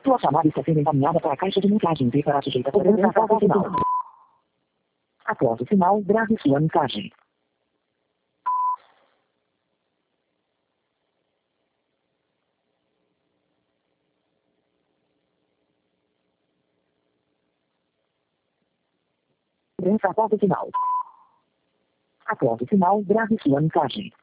Sua chamada está sendo encaminhada para a caixa de mensagens e será sujeita por após o sinal. Após o sinal, grave sua mensagem. Após o sinal. Após o sinal, grave sua mensagem.